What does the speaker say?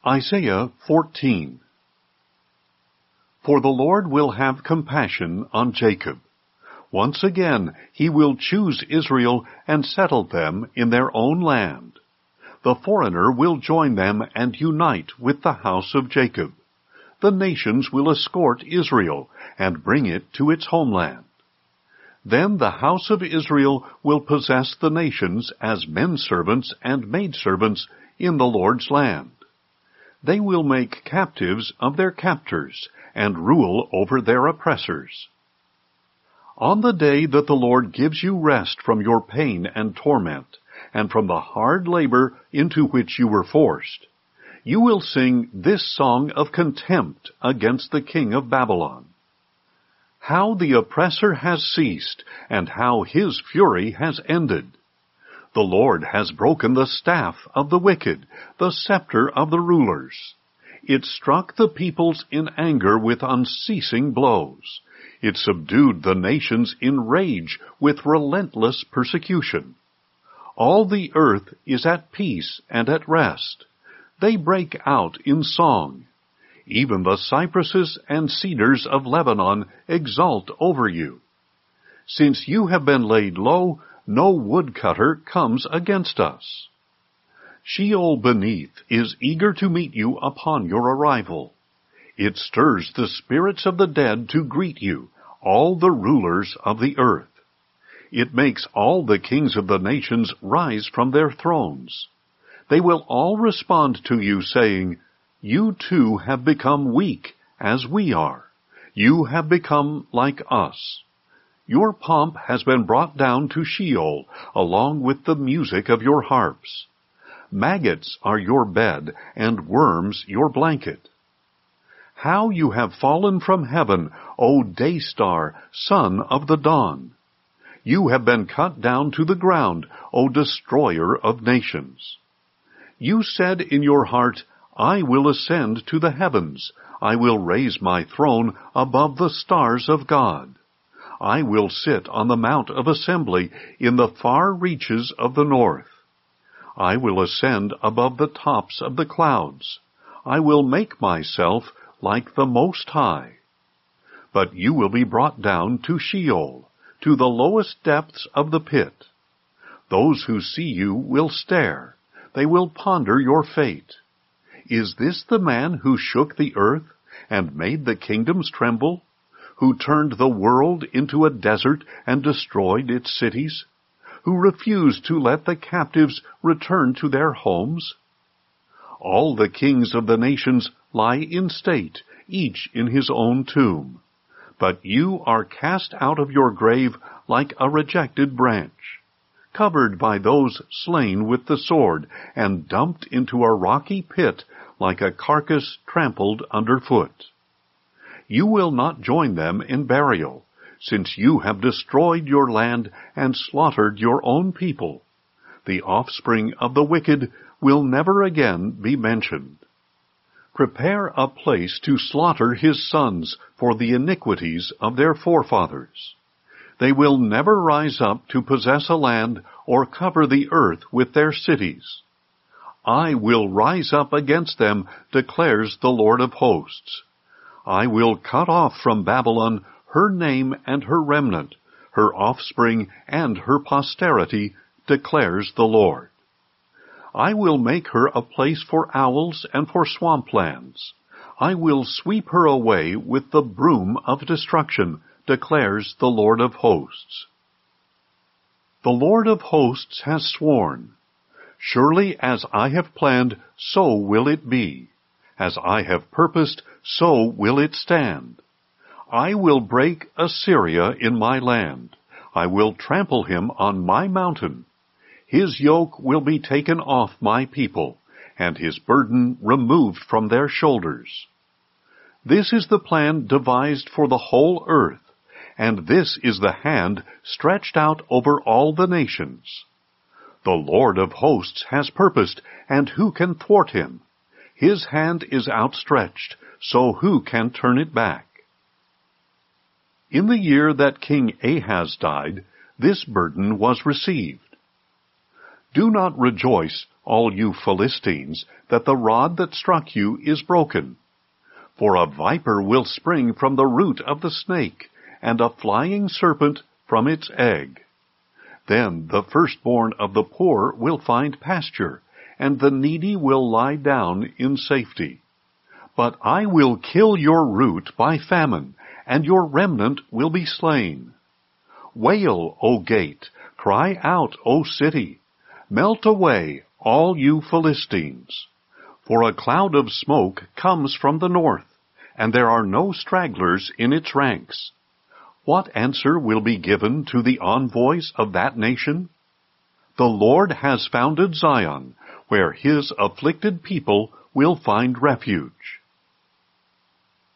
Isaiah 14. For the Lord will have compassion on Jacob. Once again he will choose Israel and settle them in their own land. The foreigner will join them and unite with the house of Jacob. The nations will escort Israel and bring it to its homeland. Then the house of Israel will possess the nations as menservants and maidservants in the Lord's land. They will make captives of their captors and rule over their oppressors. On the day that the Lord gives you rest from your pain and torment, and from the hard labor into which you were forced, you will sing this song of contempt against the king of Babylon. How the oppressor has ceased, and how his fury has ended. The Lord has broken the staff of the wicked, the scepter of the rulers. It struck the peoples in anger with unceasing blows. It subdued the nations in rage with relentless persecution. All the earth is at peace and at rest. They break out in song. Even the cypresses and cedars of Lebanon exult over you. Since you have been laid low, no woodcutter comes against us. Sheol beneath is eager to meet you upon your arrival. It stirs the spirits of the dead to greet you, all the rulers of the earth. It makes all the kings of the nations rise from their thrones. They will all respond to you, saying, You too have become weak, as we are. You have become like us. Your pomp has been brought down to Sheol, along with the music of your harps. Maggots are your bed, and worms your blanket. How you have fallen from heaven, O day star, son of the dawn! You have been cut down to the ground, O destroyer of nations. You said in your heart, I will ascend to the heavens. I will raise my throne above the stars of God. I will sit on the mount of assembly in the far reaches of the north. I will ascend above the tops of the clouds. I will make myself like the Most High. But you will be brought down to Sheol, to the lowest depths of the pit. Those who see you will stare. They will ponder your fate. Is this the man who shook the earth and made the kingdoms tremble? Who turned the world into a desert and destroyed its cities? Who refused to let the captives return to their homes? All the kings of the nations lie in state, each in his own tomb. But you are cast out of your grave like a rejected branch, covered by those slain with the sword, and dumped into a rocky pit like a carcass trampled underfoot. You will not join them in burial, since you have destroyed your land and slaughtered your own people. The offspring of the wicked will never again be mentioned. Prepare a place to slaughter his sons for the iniquities of their forefathers. They will never rise up to possess a land or cover the earth with their cities. I will rise up against them, declares the Lord of hosts. I will cut off from Babylon her name and her remnant, her offspring and her posterity, declares the Lord. I will make her a place for owls and for swamplands. I will sweep her away with the broom of destruction, declares the Lord of hosts. The Lord of hosts has sworn, Surely as I have planned, so will it be. As I have purposed, so will it stand. I will break Assyria in my land. I will trample him on my mountain. His yoke will be taken off my people, and his burden removed from their shoulders. This is the plan devised for the whole earth, and this is the hand stretched out over all the nations. The Lord of hosts has purposed, and who can thwart him? His hand is outstretched, so who can turn it back? In the year that King Ahaz died, this burden was received. Do not rejoice, all you Philistines, that the rod that struck you is broken. For a viper will spring from the root of the snake, and a flying serpent from its egg. Then the firstborn of the poor will find pasture, and the needy will lie down in safety. But I will kill your root by famine, and your remnant will be slain. Wail, O gate! Cry out, O city! Melt away, all you Philistines! For a cloud of smoke comes from the north, and there are no stragglers in its ranks. What answer will be given to the envoys of that nation? The Lord has founded Zion, where his afflicted people will find refuge.